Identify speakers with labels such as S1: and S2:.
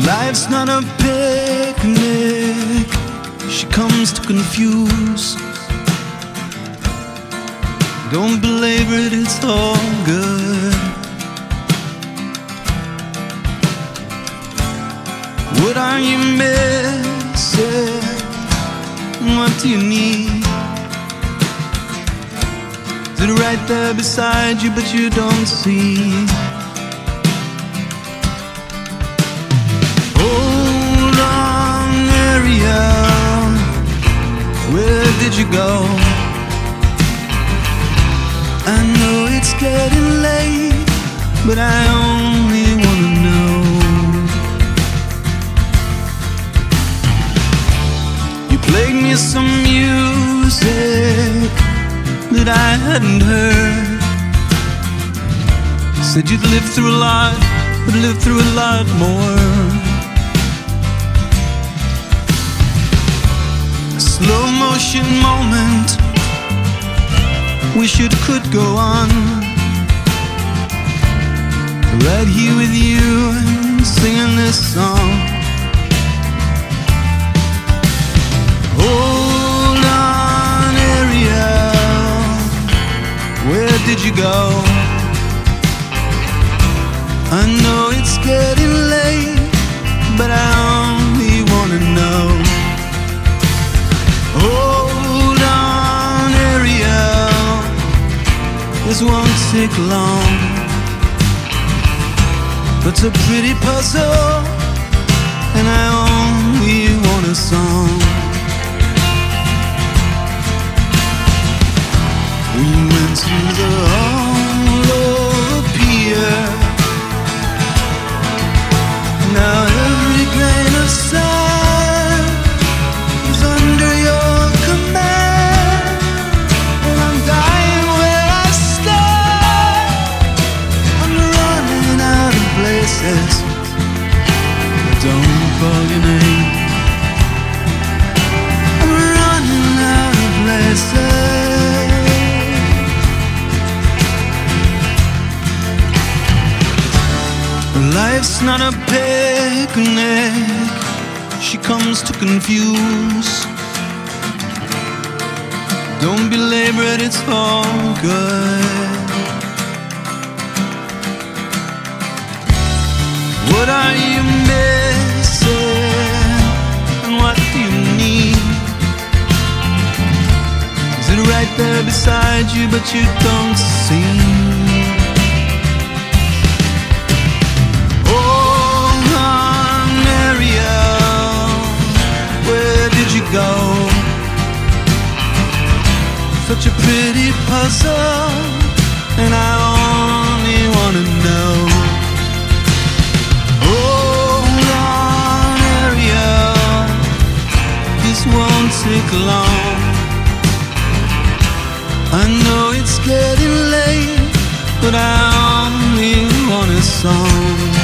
S1: Life's not a picnic, she comes to confuse. Don't belabor it, it's all good. What are you missing? What do you need? Is it right there beside you but you don't see? Hold on, Ariel, where did you go? I know it's getting late, but I only wanna know. You played me some music that I hadn't heard. Said you'd lived through a lot, but lived through a lot more. A slow motion moment, wish it could go on. Right here with you and singing this song. Hold on, Ariel, where did you go? I know it's getting late, but I only wanna know. Hold on, Ariel, this won't take long. It's a pretty puzzle, and I only want a song. We went to the Hall of Pier. Now every grain of sand is under your command, and I'm dying where I stand. I'm running out of places, don't call your name. I'm running out of places. Life's not a picnic, she comes to confuse. Don't belabor it, it's all good. What are you missing, and what do you need? Is it right there beside you but you don't see? Go. Such a pretty puzzle, and I only wanna know. Hold on, Ariel, this won't take long. I know it's getting late, but I only want a song.